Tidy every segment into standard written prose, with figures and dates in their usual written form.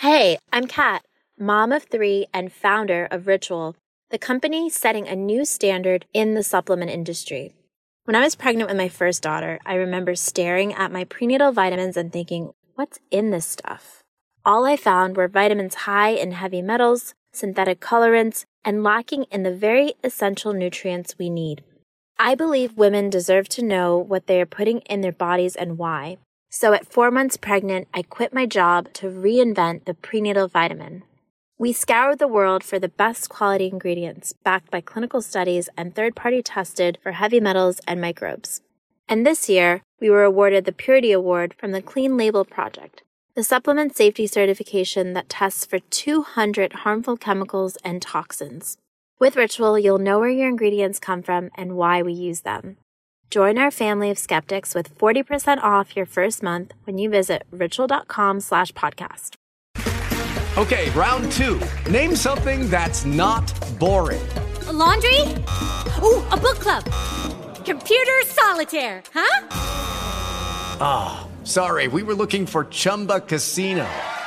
Hey, I'm Kat, mom of 3 and founder of Ritual, the company setting a new standard in the supplement industry. When I was pregnant with my first daughter, I remember staring at my prenatal vitamins and thinking, what's in this stuff? All I found were vitamins high in heavy metals, synthetic colorants, and lacking in the very essential nutrients we need. I believe women deserve to know what they are putting in their bodies and why. So at 4 months pregnant, I quit my job to reinvent the prenatal vitamin. We scoured the world for the best quality ingredients, backed by clinical studies and third-party tested for heavy metals and microbes. And this year, we were awarded the Purity Award from the Clean Label Project, the supplement safety certification that tests for 200 harmful chemicals and toxins. With Ritual, you'll know where your ingredients come from and why we use them. Join our family of skeptics with 40% off your first month when you visit ritual.com/podcast. Okay, round 2. Name something that's not boring. A laundry? Ooh, a book club. Computer solitaire, huh? Ah, sorry, we were looking for Chumba Casino.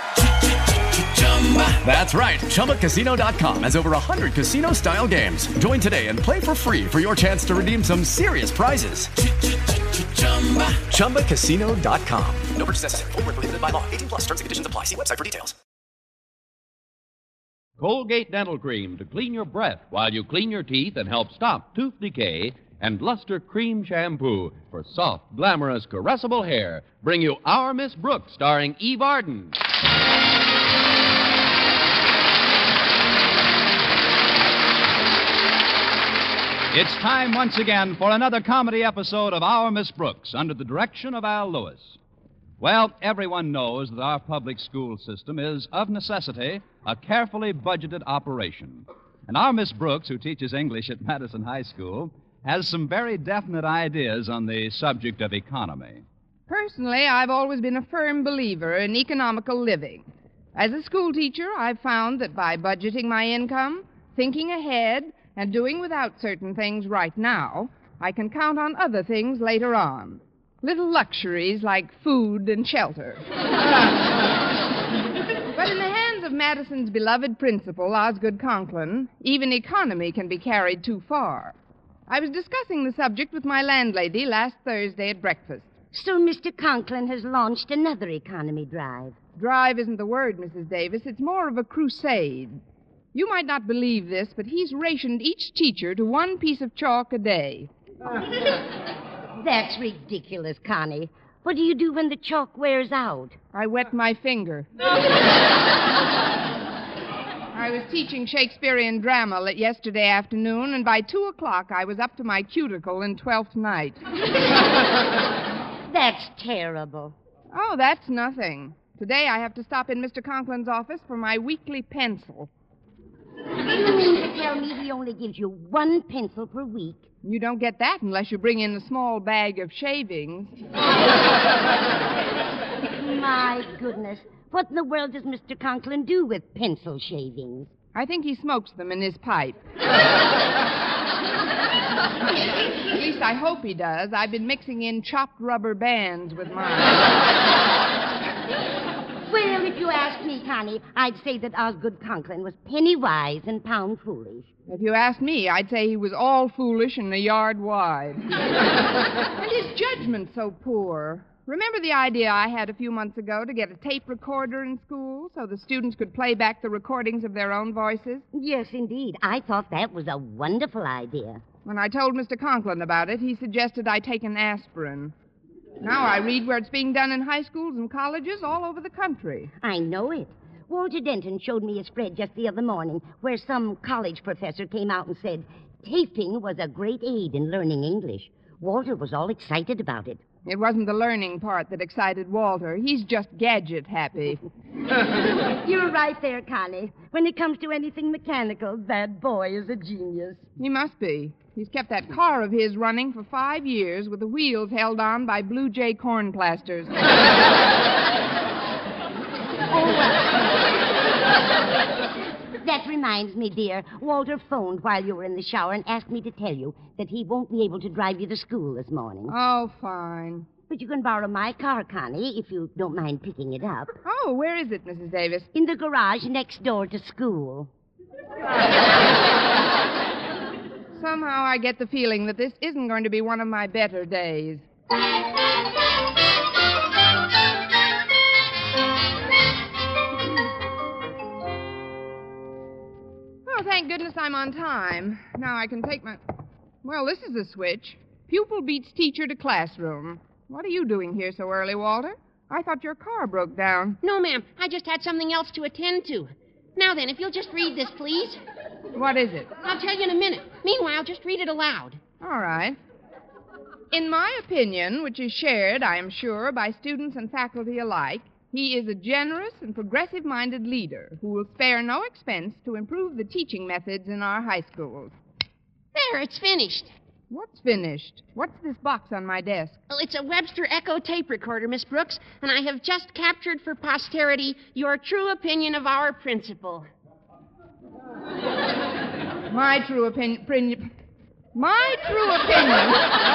That's right, ChumbaCasino.com has over 100 casino-style games. Join today and play for free for your chance to redeem some serious prizes. ChumbaCasino.com. No purchase necessary. Void where prohibited by law. 18+ terms and conditions apply. See website for details. Colgate Dental Cream to clean your breath while you clean your teeth and help stop tooth decay, and Luster Cream Shampoo for soft, glamorous, caressable hair bring you Our Miss Brooks, starring Eve Arden. It's time once again for another comedy episode of Our Miss Brooks under the direction of Al Lewis. Well, everyone knows that our public school system is, of necessity, a carefully budgeted operation. And our Miss Brooks, who teaches English at Madison High School, has some very definite ideas on the subject of economy. Personally, I've always been a firm believer in economical living. As a school teacher, I've found that by budgeting my income, thinking ahead, and doing without certain things right now, I can count on other things later on. Little luxuries like food and shelter. But in the hands of Madison's beloved principal, Osgood Conklin, even economy can be carried too far. I was discussing the subject with my landlady last Thursday at breakfast. So Mr. Conklin has launched another economy drive. Drive isn't the word, Mrs. Davis. It's more of a crusade. You might not believe this, but he's rationed each teacher to 1 piece of chalk a day. That's ridiculous, Connie. What do you do when the chalk wears out? I wet my finger. I was teaching Shakespearean drama yesterday afternoon, and by 2 o'clock I was up to my cuticle in Twelfth Night. That's terrible. Oh, that's nothing. Today I have to stop in Mr. Conklin's office for my weekly pencil. You mean to tell me he only gives you 1 pencil per week? You don't get that unless you bring in a small bag of shavings. My goodness. What in the world does Mr. Conklin do with pencil shavings? I think he smokes them in his pipe. At least I hope he does. I've been mixing in chopped rubber bands with mine. Well, if you ask me, Connie, I'd say that Osgood Conklin was penny wise and pound foolish. If you asked me, I'd say he was all foolish and a yard wide. And his judgment's so poor. Remember the idea I had a few months ago to get a tape recorder in school so the students could play back the recordings of their own voices? Yes, indeed. I thought that was a wonderful idea. When I told Mr. Conklin about it, he suggested I take an aspirin. Now I read where it's being done in high schools and colleges all over the country. I know it. Walter Denton showed me a spread just the other morning where some college professor came out and said taping was a great aid in learning English. Walter was all excited about it. It wasn't the learning part that excited Walter. He's just gadget happy. You're right there, Connie. When it comes to anything mechanical, that boy is a genius. He must be. He's kept that car of his running for 5 years with the wheels held on by Blue Jay corn plasters. That reminds me, dear. Walter phoned while you were in the shower and asked me to tell you that he won't be able to drive you to school this morning. Oh, fine. But you can borrow my car, Connie, if you don't mind picking it up. Oh, where is it, Mrs. Davis? In the garage next door to school. Somehow I get the feeling that this isn't going to be one of my better days. Oh, thank goodness I'm on time. Now I can take my... Well, this is a switch. Pupil beats teacher to classroom. What are you doing here so early, Walter? I thought your car broke down. No, ma'am. I just had something else to attend to. Now then, if you'll just read this, please. What is it? I'll tell you in a minute. Meanwhile, just read it aloud. All right. In my opinion, which is shared, I am sure, by students and faculty alike, he is a generous and progressive-minded leader who will spare no expense to improve the teaching methods in our high schools. There, it's finished. What's finished? What's this box on my desk? Well, it's a Webster Echo tape recorder, Miss Brooks, and I have just captured for posterity your true opinion of our principal. My true opinion... My true opinion...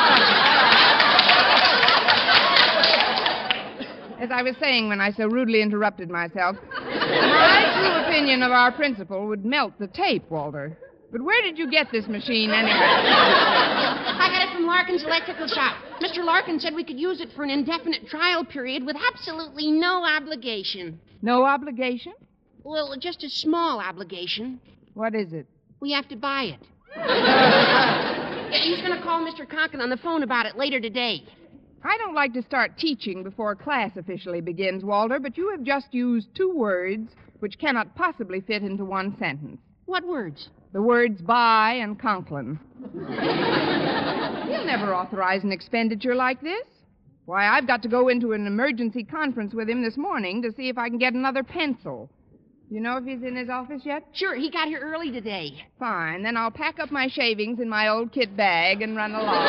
As I was saying when I so rudely interrupted myself, my true opinion of our principal would melt the tape, Walter. But where did you get this machine, anyway? I got it from Larkin's electrical shop. Mr. Larkin said we could use it for an indefinite trial period with absolutely no obligation. No obligation? Well, just a small obligation. What is it? We have to buy it. Yeah, he's going to call Mr. Conklin on the phone about it later today. I don't like to start teaching before class officially begins, Walter, but you have just used two words which cannot possibly fit into one sentence. What words? The words buy and Conklin. He'll never authorize an expenditure like this. Why, I've got to go into an emergency conference with him this morning to see if I can get another pencil. You know if he's in his office yet? Sure, he got here early today. Fine, then I'll pack up my shavings in my old kit bag and run along.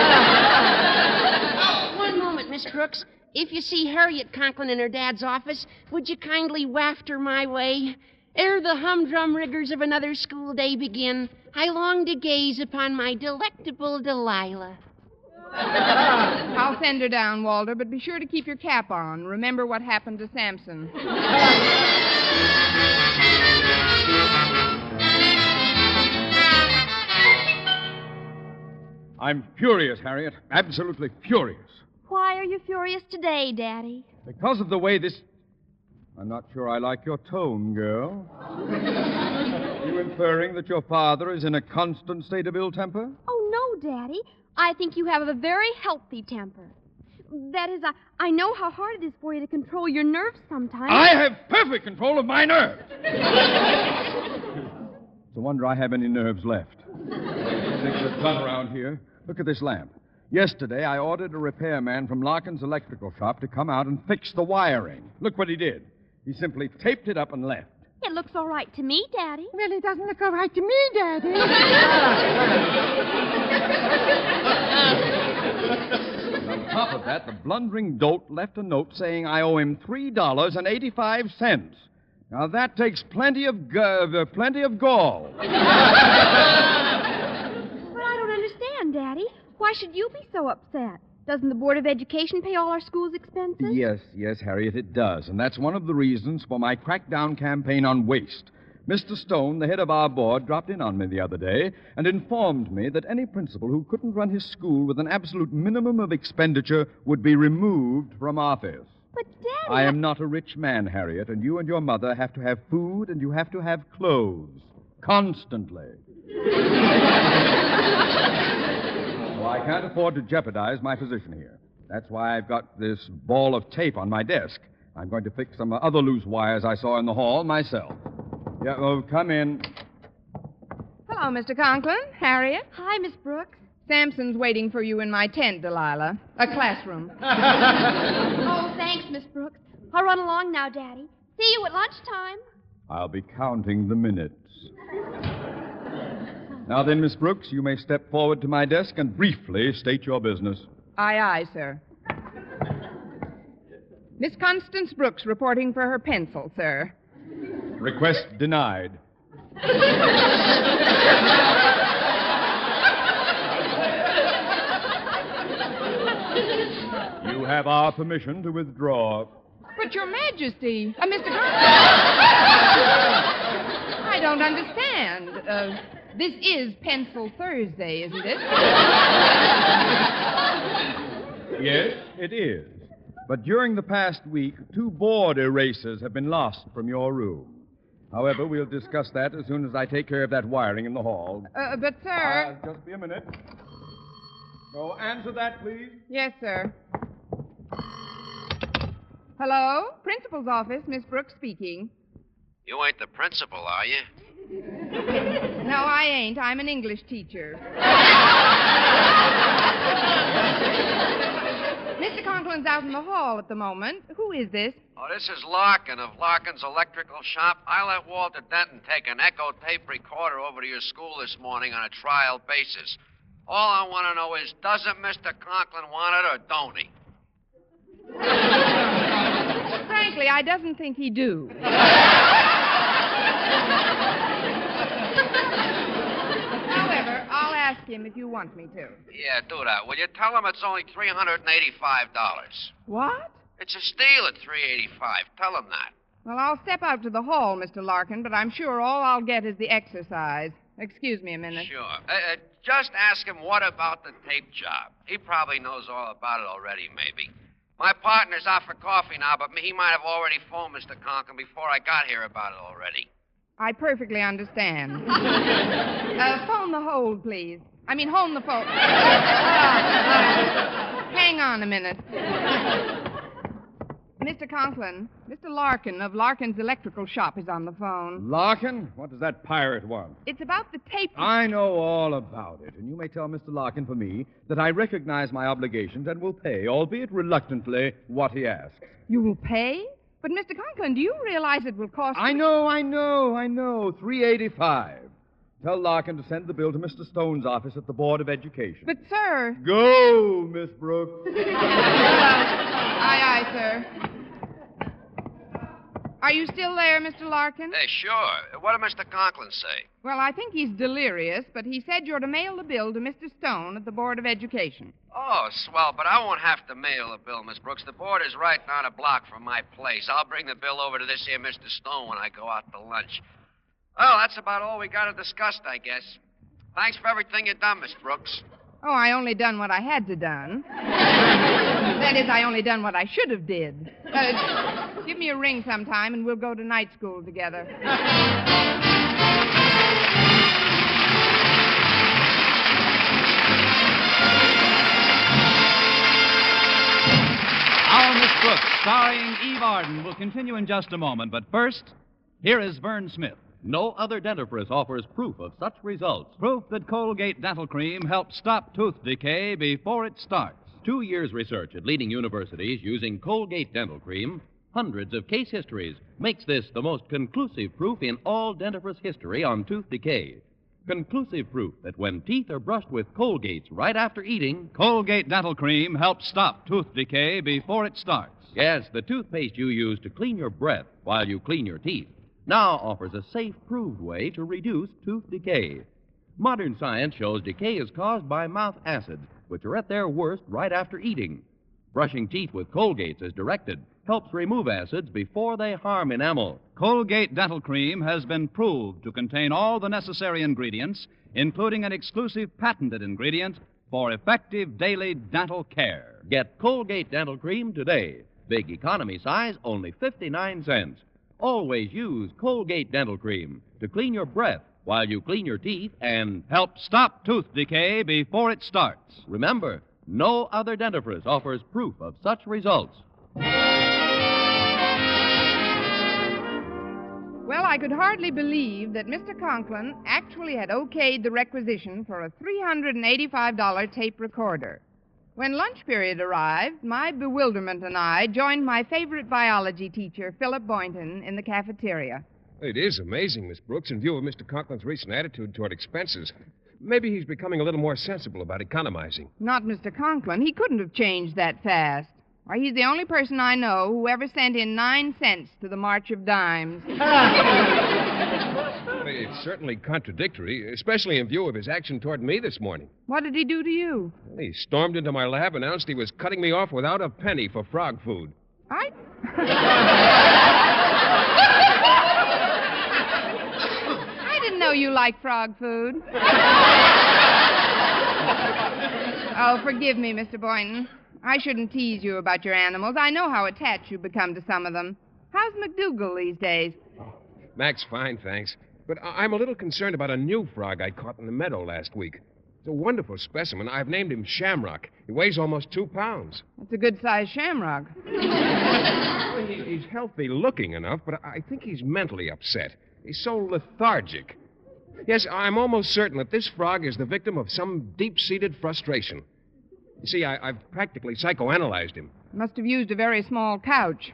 One moment, Miss Brooks. If you see Harriet Conklin in her dad's office, would you kindly waft her my way? Ere the humdrum rigors of another school day begin, I long to gaze upon my delectable Delilah. I'll send her down, Walter, but be sure to keep your cap on. Remember what happened to Samson. I'm furious, Harriet. Absolutely furious. Why are you furious today, Daddy? Because of the way this... I'm not sure I like your tone, girl. You inferring that your father is in a constant state of ill temper? Oh, no, Daddy. I think you have a very healthy temper. That is, I know how hard it is for you to control your nerves sometimes. I have perfect control of my nerves. It's a wonder I have any nerves left. Things are done around here. Look at this lamp. Yesterday, I ordered a repairman from Larkin's electrical shop to come out and fix the wiring. Look what he did. He simply taped it up and left. It looks all right to me, Daddy. Well, it doesn't look all right to me, Daddy. On top of that, the blundering dolt left a note saying I owe him $3.85. Now, that takes plenty of gall. But I don't understand, Daddy. Why should you be so upset? Doesn't the Board of Education pay all our school's expenses? Yes, Harriet, it does. And that's one of the reasons for my crackdown campaign on waste. Mr. Stone, the head of our board, dropped in on me the other day and informed me that any principal who couldn't run his school with an absolute minimum of expenditure would be removed from office. But, Daddy... I am not a rich man, Harriet, and you and your mother have to have food and you have to have clothes. Constantly. Well, I can't afford to jeopardize my position here. That's why I've got this ball of tape on my desk. I'm going to fix some other loose wires I saw in the hall myself. Yeah, well, come in. Hello, Mr. Conklin. Harriet. Hi, Miss Brooks. Samson's waiting for you in my tent, Delilah. A classroom. Oh, thanks, Miss Brooks. I'll run along now, Daddy. See you at lunchtime. I'll be counting the minutes. Now then, Miss Brooks, you may step forward to my desk and briefly state your business. Aye, sir. Miss Constance Brooks reporting for her pencil, sir. Request denied. You have our permission to withdraw. But, Your Majesty, Mr. Conklin. I don't understand. This is Pencil Thursday, isn't it? Yes, it is. But during the past week, 2 board erasers have been lost from your room. However, we'll discuss that as soon as I take care of that wiring in the hall. But, sir... Just be a minute. So, answer that, please. Yes, sir. Hello? Principal's office, Miss Brooks speaking. You ain't the principal, are you? No, I ain't. I'm an English teacher. Mr. Conklin's out in the hall at the moment. Who is this? Oh, this is Larkin of Larkin's Electrical Shop. I let Walter Denton take an Echo tape recorder over to your school this morning on a trial basis. All I want to know is, doesn't Mr. Conklin want it or don't he? Frankly, I doesn't think he do. However, I'll ask him if you want me to. Yeah, do that. Will you tell him it's only $385? What? It's a steal at $385. Tell him that. Well, I'll step out to the hall, Mr. Larkin, but I'm sure all I'll get is the exercise. Excuse me a minute. Sure. Just ask him what about the tape job. He probably knows all about it already, maybe. My partner's out for coffee now, but he might have already phoned Mr. Conklin before I got here about it already. I perfectly understand. Phone the hold, please. I mean, hold the phone. Hang on a minute. Mr. Conklin, Mr. Larkin of Larkin's Electrical Shop is on the phone. Larkin? What does that pirate want? It's about the tape... I know all about it, and you may tell Mr. Larkin for me that I recognize my obligations and will pay, albeit reluctantly, what he asks. You will pay? But, Mr. Conklin, do you realize it will cost... I know. $385. Tell Larkin to send the bill to Mr. Stone's office at the Board of Education. But, sir... Go, Miss Brooks. Aye, sir. Are you still there, Mr. Larkin? Sure. What did Mr. Conklin say? Well, I think he's delirious, but he said you're to mail the bill to Mr. Stone at the Board of Education. Oh, swell, but I won't have to mail the bill, Miss Brooks. The board is right down a block from my place. I'll bring the bill over to this here Mr. Stone when I go out to lunch. Well, that's about all we got to discuss, I guess. Thanks for everything you've done, Miss Brooks. Oh, I only done what I had to done. That is, I only done what I should have did. Give me a ring sometime, and we'll go to night school together. Our Miss Brooks, starring Eve Arden, will continue in just a moment. But first, here is Vern Smith. No other dentifrice offers proof of such results. Proof that Colgate Dental Cream helps stop tooth decay before it starts. 2 years' research at leading universities using Colgate Dental Cream, hundreds of case histories, makes this the most conclusive proof in all dentifrice history on tooth decay. Conclusive proof that when teeth are brushed with Colgates right after eating, Colgate Dental Cream helps stop tooth decay before it starts. Yes, the toothpaste you use to clean your breath while you clean your teeth now offers a safe, proved way to reduce tooth decay. Modern science shows decay is caused by mouth acids, which are at their worst right after eating. Brushing teeth with Colgates as directed helps remove acids before they harm enamel. Colgate Dental Cream has been proved to contain all the necessary ingredients, including an exclusive patented ingredient for effective daily dental care. Get Colgate Dental Cream today. Big economy size, only 59 cents. Always use Colgate Dental Cream to clean your breath while you clean your teeth and help stop tooth decay before it starts. Remember, no other dentifrice offers proof of such results. Well, I could hardly believe that Mr. Conklin actually had okayed the requisition for a $385 tape recorder. When lunch period arrived, my bewilderment and I joined my favorite biology teacher, Philip Boynton, in the cafeteria. It is amazing, Miss Brooks, in view of Mr. Conklin's recent attitude toward expenses. Maybe he's becoming a little more sensible about economizing. Not Mr. Conklin. He couldn't have changed that fast. Why, he's the only person I know who ever sent in 9 cents to the March of Dimes. It's certainly contradictory, especially in view of his action toward me this morning. What did he do to you? He stormed into my lab, announced he was cutting me off without a penny for frog food. I didn't know you liked frog food. Oh, forgive me, Mr. Boynton. I shouldn't tease you about your animals. I know how attached you've become to some of them. How's McDougal these days? Mac's fine, thanks. But I'm a little concerned about a new frog I caught in the meadow last week. It's a wonderful specimen. I've named him Shamrock. He weighs almost 2 pounds. That's a good-sized shamrock. He's healthy-looking enough, but I think he's mentally upset. He's so lethargic. Yes, I'm almost certain that this frog is the victim of some deep-seated frustration. You see, I've practically psychoanalyzed him. Must have used a very small couch.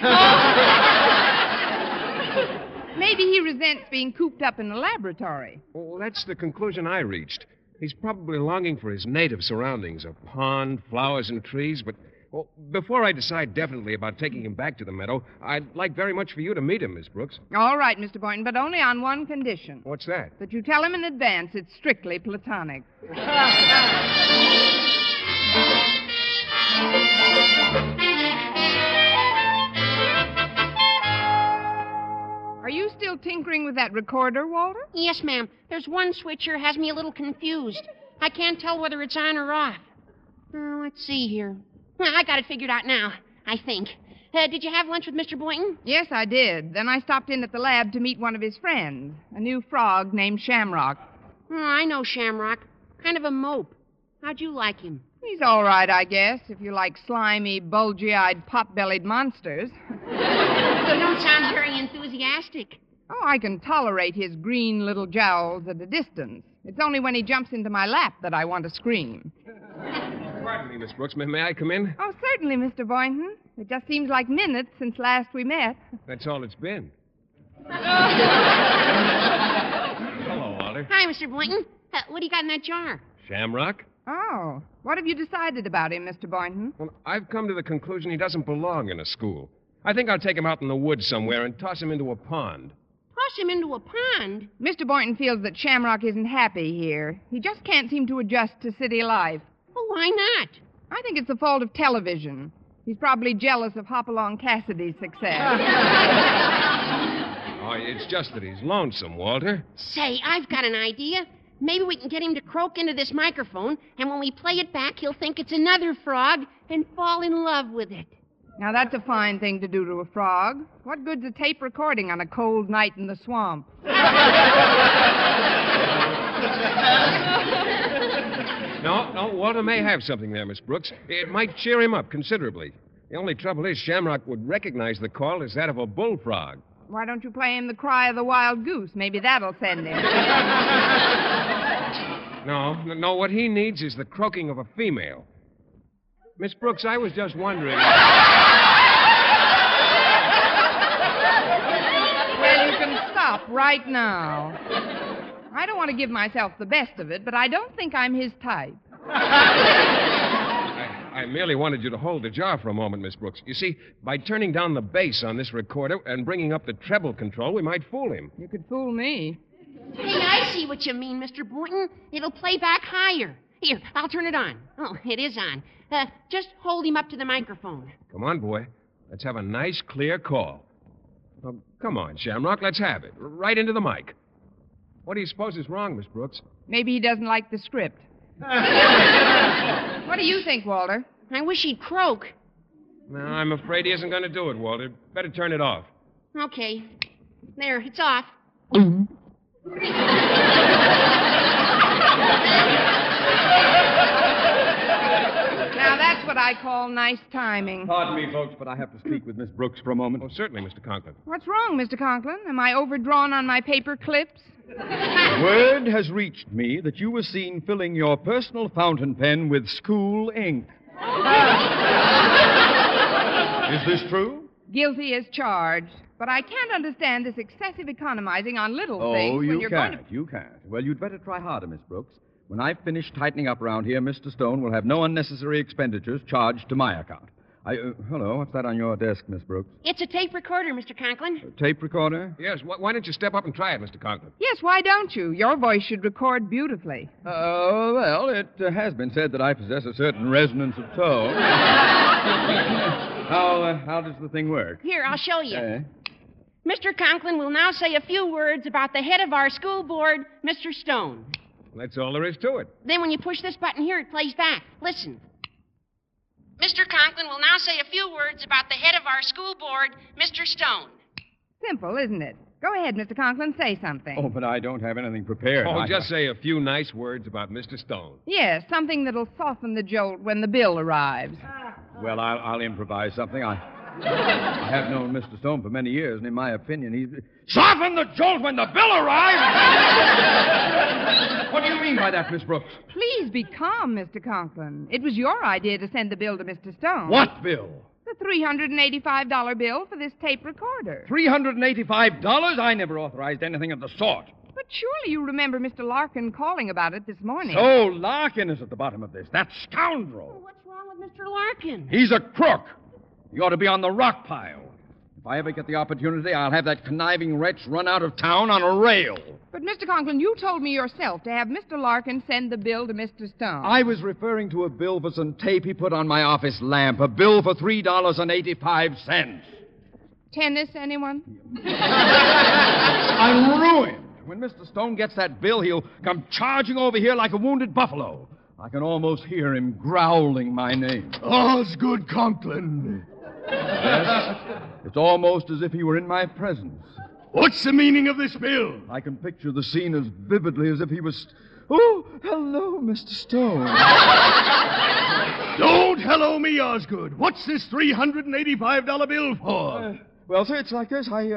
Maybe he resents being cooped up in the laboratory. Well, that's the conclusion I reached. He's probably longing for his native surroundings, a pond, flowers, and trees, but well, before I decide definitely about taking him back to the meadow, I'd like very much for you to meet him, Miss Brooks. All right, Mr. Boynton, but only on one condition. What's that? That you tell him in advance it's strictly platonic. Are you still tinkering with that recorder, Walter? Yes, ma'am. There's one switch here has me a little confused. I can't tell whether it's on or off. Let's see here. I got it figured out now, I think. Did you have lunch with Mr. Boynton? Yes, I did. Then I stopped in at the lab to meet one of his friends, a new frog named Shamrock. Oh, I know Shamrock. Kind of a mope. How'd you like him? He's all right, I guess, if you like slimy, bulgy-eyed, pot-bellied monsters. You don't sound very enthusiastic. Oh, I can tolerate his green little jowls at a distance. It's only when he jumps into my lap that I want to scream. Pardon me, Miss Brooks. May I come in? Oh, certainly, Mr. Boynton. It just seems like minutes since last we met. That's all it's been. Hello, Walter. Hi, Mr. Boynton. What do you got in that jar? Shamrock? Oh, what have you decided about him, Mr. Boynton? Well, I've come to the conclusion he doesn't belong in a school. I think I'll take him out in the woods somewhere and toss him into a pond. Toss him into a pond? Mr. Boynton feels that Shamrock isn't happy here. He just can't seem to adjust to city life. Well, why not? I think it's the fault of television. He's probably jealous of Hopalong Cassidy's success. Oh, it's just that he's lonesome, Walter. Say, I've got an idea. Maybe we can get him to croak into this microphone, and when we play it back, he'll think it's another frog and fall in love with it. Now, that's a fine thing to do to a frog. What good's a tape recording on a cold night in the swamp? No, Walter may have something there, Miss Brooks. It might cheer him up considerably. The only trouble is Shamrock would recognize the call as that of a bullfrog. Why don't you play him the cry of the wild goose? Maybe that'll send him. No, what he needs is the croaking of a female. Miss Brooks, I was just wondering. Well, you can stop right now. I don't want to give myself the best of it, but I don't think I'm his type. I merely wanted you to hold the jar for a moment, Miss Brooks. You see, by turning down the bass on this recorder and bringing up the treble control, we might fool him. You could fool me. Hey, I see what you mean, Mr. Boynton. It'll play back higher. Here, I'll turn it on. Oh, it is on. Just hold him up to the microphone. Come on, boy. Let's have a nice, clear call. Oh, come on, Shamrock. Let's have it. Right into the mic. What do you suppose is wrong, Miss Brooks? Maybe he doesn't like the script. What do you think, Walter? I wish he'd croak. No, I'm afraid he isn't going to do it, Walter. Better turn it off. Okay. There, it's off. Now, that's what I call nice timing. Pardon me, folks, but I have to speak with Miss Brooks for a moment. Oh, certainly, Mr. Conklin. What's wrong, Mr. Conklin? Am I overdrawn on my paper clips? Word has reached me that you were seen filling your personal fountain pen with school ink. Is this true? Guilty as charged. But I can't understand this excessive economizing on little things when you're going to... You can't. Well, you'd better try harder, Miss Brooks. When I've finished tightening up around here, Mr. Stone will have no unnecessary expenditures charged to my account. Hello, what's that on your desk, Miss Brooks? It's a tape recorder, Mr. Conklin. Tape recorder? Yes, why don't you step up and try it, Mr. Conklin? Yes, why don't you? Your voice should record beautifully. Well, it has been said that I possess a certain resonance of tone. How does the thing work? Here, I'll show you. Mr. Conklin will now say a few words about the head of our school board, Mr. Stone. That's all there is to it. Then when you push this button here, it plays back. Listen. Mr. Conklin will now say a few words about the head of our school board, Mr. Stone. Simple, isn't it? Go ahead, Mr. Conklin, say something. Oh, but I don't have anything prepared. Just say a few nice words about Mr. Stone. Yes, something that'll soften the jolt when the bill arrives. Well, I'll improvise something. I have known Mr. Stone for many years, and in my opinion, he's... Soften the jolt when the bill arrives! What do you mean by that, Miss Brooks? Please be calm, Mr. Conklin. It was your idea to send the bill to Mr. Stone. What bill? The $385 bill for this tape recorder. $385? I never authorized anything of the sort. But surely you remember Mr. Larkin calling about it this morning. So Larkin is at the bottom of this. That scoundrel. Well, what's wrong with Mr. Larkin? He's a crook. He ought to be on the rock pile. If I ever get the opportunity, I'll have that conniving wretch run out of town on a rail. But, Mr. Conklin, you told me yourself to have Mr. Larkin send the bill to Mr. Stone. I was referring to a bill for some tape he put on my office lamp. A bill for $3.85. Tennis, anyone? I'm ruined. When Mr. Stone gets that bill, he'll come charging over here like a wounded buffalo. I can almost hear him growling my name. Osgood Conklin. Yes. It's almost as if he were in my presence. What's the meaning of this bill? I can picture the scene as vividly as if he was... Oh, hello, Mr. Stone. Don't hello me, Osgood. What's this $385 bill for? Well, sir, it's like this. May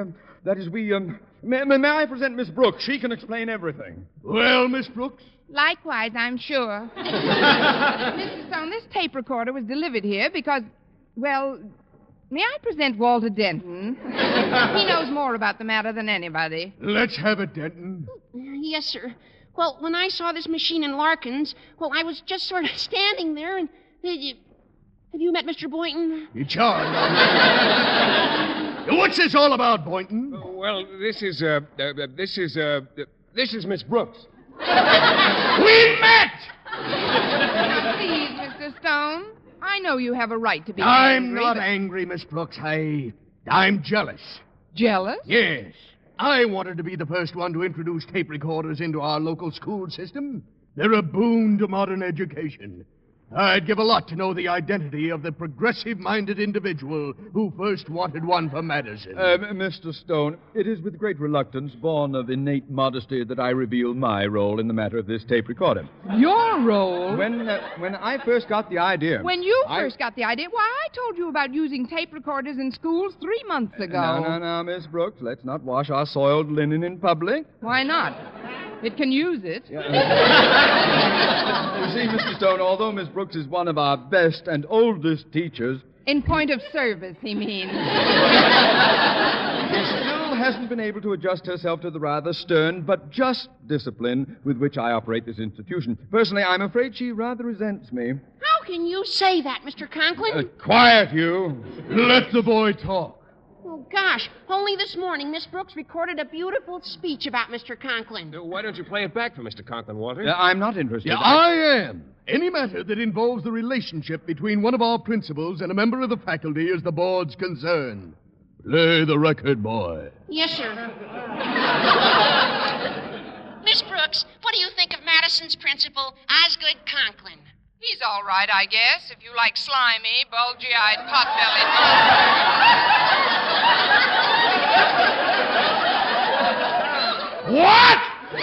I present Miss Brooks? She can explain everything. Well, Miss Brooks? Likewise, I'm sure. Mr. Stone, this tape recorder was delivered here because, well, may I present Walter Denton? He knows more about the matter than anybody. Let's have it, Denton. Yes, sir. Well, when I saw this machine in Larkin's, well, I was just sort of standing there and... Have you met Mr. Boynton? It's on. What's this all about, Boynton? Well, this is Miss Brooks. We met! Please, Mr. Stone. I know you have a right to be I'm angry. not angry, Miss Brooks. I'm jealous. Jealous? Yes. I wanted to be the first one to introduce tape recorders into our local school system. They're a boon to modern education. I'd give a lot to know the identity of the progressive-minded individual who first wanted one for Madison. Mr. Stone, it is with great reluctance, born of innate modesty, that I reveal my role in the matter of this tape recorder. Your role? When I first got the idea... When you first got the idea? Why, I told you about using tape recorders in schools 3 months ago. No, Miss Brooks. Let's not wash our soiled linen in public. Why not? It can use it. You see, Mr. Stone, although Miss Brooks is one of our best and oldest teachers... In point of service, he means. She still hasn't been able to adjust herself to the rather stern but just discipline with which I operate this institution. Personally, I'm afraid she rather resents me. How can you say that, Mr. Conklin? Quiet, you. Let the boy talk. Oh, gosh. Only this morning, Miss Brooks recorded a beautiful speech about Mr. Conklin. Why don't you play it back for Mr. Conklin, Walter? I'm not interested. Yeah, I am. Any matter that involves the relationship between one of our principals and a member of the faculty is the board's concern. Play the record, boy. Yes, sir. Miss Brooks, what do you think of Madison's principal, Osgood Conklin? He's all right, I guess, if you like slimy, bulgy-eyed, pot-bellied What?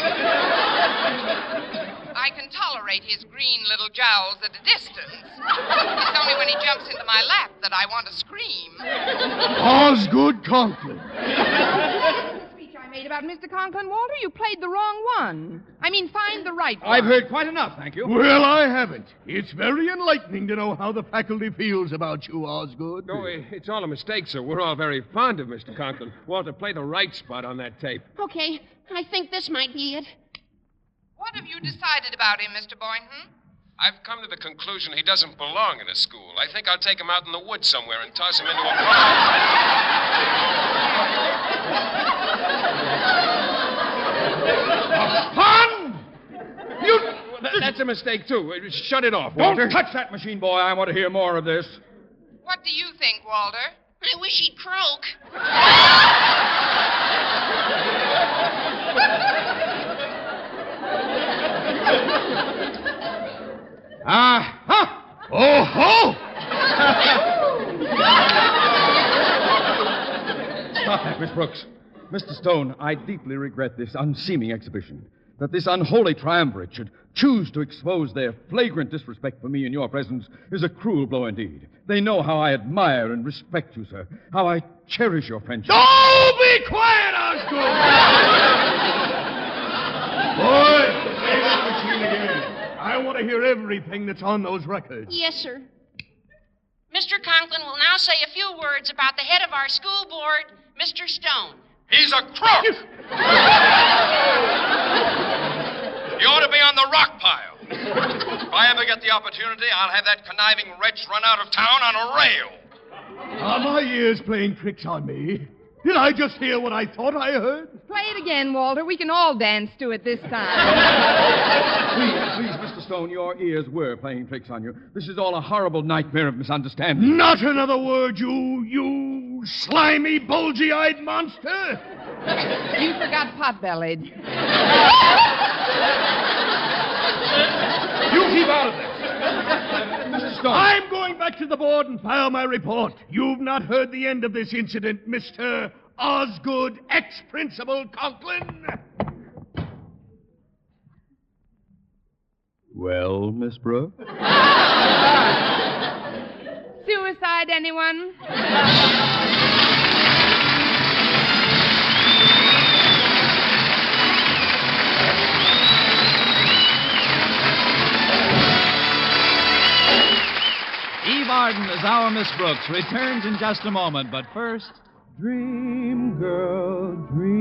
I can tolerate his green little jowls at a distance. It's only when he jumps into my lap that I want to scream. Osgood Conklin. The speech I made about Mr. Conklin, Walter, you played the wrong one. I mean, find the right one. I've heard quite enough, thank you. Well, I haven't. It's very enlightening to know how the faculty feels about you, Osgood. No, it's all a mistake, sir. We're all very fond of Mr. Conklin. Walter, play the right spot on that tape. Okay, I think this might be it. What have you decided about him, Mr. Boynton? I've come to the conclusion he doesn't belong in a school. I think I'll take him out in the woods somewhere and toss him into a Pun! That's a mistake, too. Shut it off, Walter. Don't touch that machine, boy. I want to hear more of this. What do you think, Walter? I wish he'd croak. Oh, ho! Stop that, Miss Brooks. Mr. Stone, I deeply regret this unseeming exhibition. That this unholy triumvirate should choose to expose their flagrant disrespect for me in your presence is a cruel blow indeed. They know how I admire and respect you, sir. How I cherish your friendship. Oh, be quiet, Osgood! Boy, play that machine again. I want to hear everything that's on those records. Yes, sir. Mr. Conklin will now say a few words about the head of our school board, Mr. Stone. He's a crook! He ought to be on the rock pile. If I ever get the opportunity, I'll have that conniving wretch run out of town on a rail. Are my ears playing tricks on me? Did I just hear what I thought I heard? Play it again, Walter. We can all dance to it this time. Please, Mr. Stone, your ears were playing tricks on you. This is all a horrible nightmare of misunderstanding. Not another word, you slimy, bulgy-eyed monster! You forgot pot-bellied. You keep out of this. Mr. Stone. I'm going back to the board and file my report. You've not heard the end of this incident, Mr. Osgood, ex-Principal Conklin. Well, Miss Brooks? Suicide, anyone? Eve Arden as our Miss Brooks returns in just a moment, but first... Dream girl,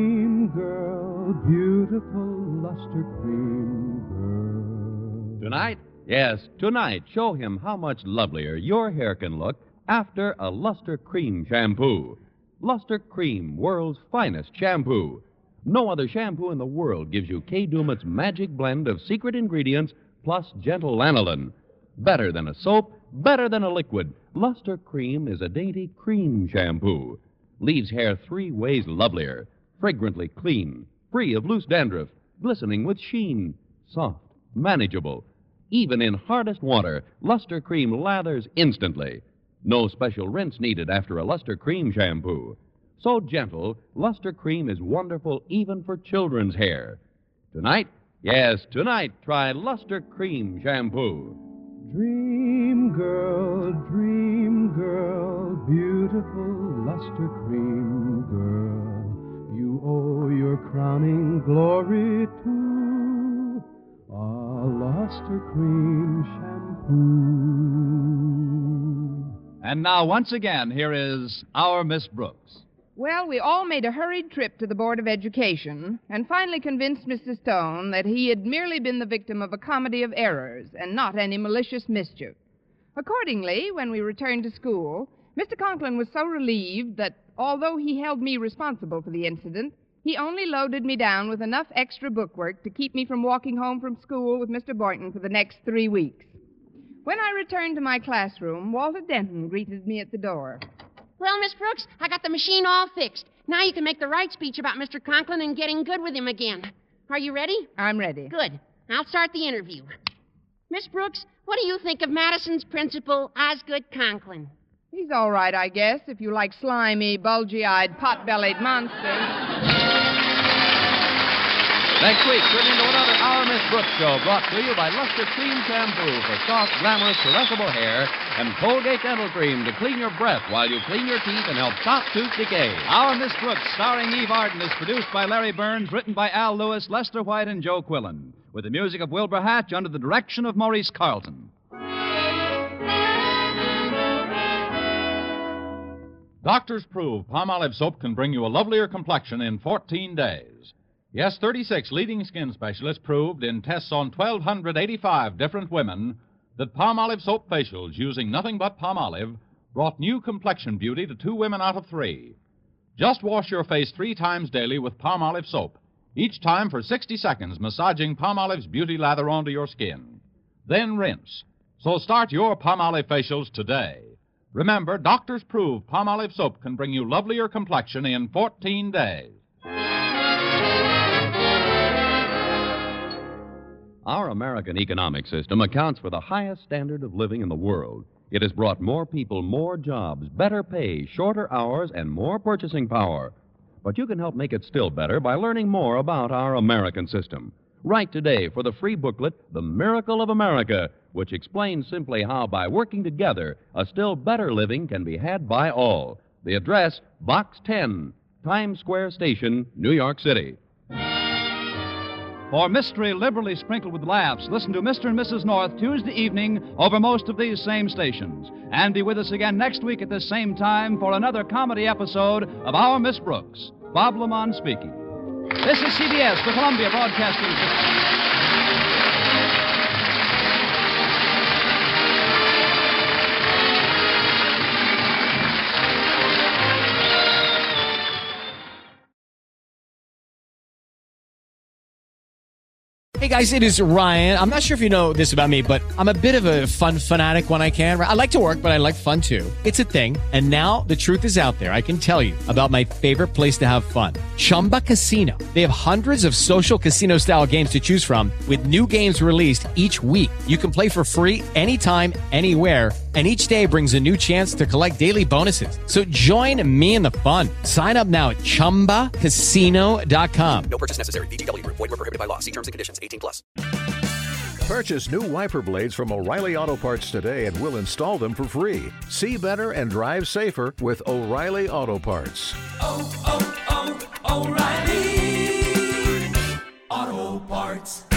beautiful luster cream girl. Tonight? Yes, tonight, show him how much lovelier your hair can look after a Luster Cream shampoo. Luster Cream, world's finest shampoo. No other shampoo in the world gives you Kay Daumit's magic blend of secret ingredients plus gentle lanolin. Better than a soap, better than a liquid. Luster Cream is a dainty cream shampoo. Leaves hair 3 ways lovelier. Fragrantly clean, free of loose dandruff, glistening with sheen. Soft, manageable. Even in hardest water, Luster Cream lathers instantly. No special rinse needed after a Luster Cream shampoo. So gentle, Luster Cream is wonderful even for children's hair. Tonight, yes, tonight, try Luster Cream shampoo. Dream girl, beautiful luster cream girl. You owe your crowning glory to a luster cream shampoo. And now, once again, here is our Miss Brooks. Well, we all made a hurried trip to the Board of Education and finally convinced Mr. Stone that he had merely been the victim of a comedy of errors and not any malicious mischief. Accordingly, when we returned to school, Mr. Conklin was so relieved that, although he held me responsible for the incident, he only loaded me down with enough extra bookwork to keep me from walking home from school with Mr. Boynton for the next 3 weeks. When I returned to my classroom, Walter Denton greeted me at the door. Well, Miss Brooks, I got the machine all fixed. Now you can make the right speech about Mr. Conklin and getting good with him again. Are you ready? I'm ready. Good. I'll start the interview. Miss Brooks, what do you think of Madison's principal, Osgood Conklin? He's all right, I guess, if you like slimy, bulgy-eyed, pot-bellied monsters. Next week, tune into another Our Miss Brooks show brought to you by Luster Cream Shampoo for soft, glamorous, caressable hair and Colgate Dental Cream to clean your breath while you clean your teeth and help stop tooth decay. Our Miss Brooks, starring Eve Arden, is produced by Larry Burns, written by Al Lewis, Lester White, and Joe Quillen, with the music of Wilbur Hatch under the direction of Maurice Carlton. Doctors prove Palmolive soap can bring you a lovelier complexion in 14 days. Yes, 36 leading skin specialists proved in tests on 1,285 different women that Palmolive soap facials using nothing but Palmolive brought new complexion beauty to 2 women out of 3. Just wash your face 3 times daily with Palmolive soap, each time for 60 seconds, massaging Palmolive's beauty lather onto your skin. Then rinse. So start your Palmolive facials today. Remember, doctors prove Palmolive soap can bring you lovelier complexion in 14 days. Our American economic system accounts for the highest standard of living in the world. It has brought more people more jobs, better pay, shorter hours, and more purchasing power. But you can help make it still better by learning more about our American system. Write today for the free booklet, The Miracle of America, which explains simply how, by working together, a still better living can be had by all. The address, Box 10, Times Square Station, New York City. For mystery liberally sprinkled with laughs, listen to Mr. and Mrs. North Tuesday evening over most of these same stations. And be with us again next week at this same time for another comedy episode of Our Miss Brooks. Bob Lamont speaking. This is CBS, the Columbia Broadcasting System. Hey guys, it is Ryan. I'm not sure if you know this about me, but I'm a bit of a fun fanatic when I can. I like to work, but I like fun too. It's a thing. And now the truth is out there. I can tell you about my favorite place to have fun. Chumba Casino. They have hundreds of social casino style games to choose from with new games released each week. You can play for free anytime, anywhere. And each day brings a new chance to collect daily bonuses. So join me in the fun. Sign up now at ChumbaCasino.com. No purchase necessary. VGW. Void where prohibited by law. See terms and conditions. 18+. Purchase new wiper blades from O'Reilly Auto Parts today and we'll install them for free. See better and drive safer with O'Reilly Auto Parts. O'Reilly Auto Parts.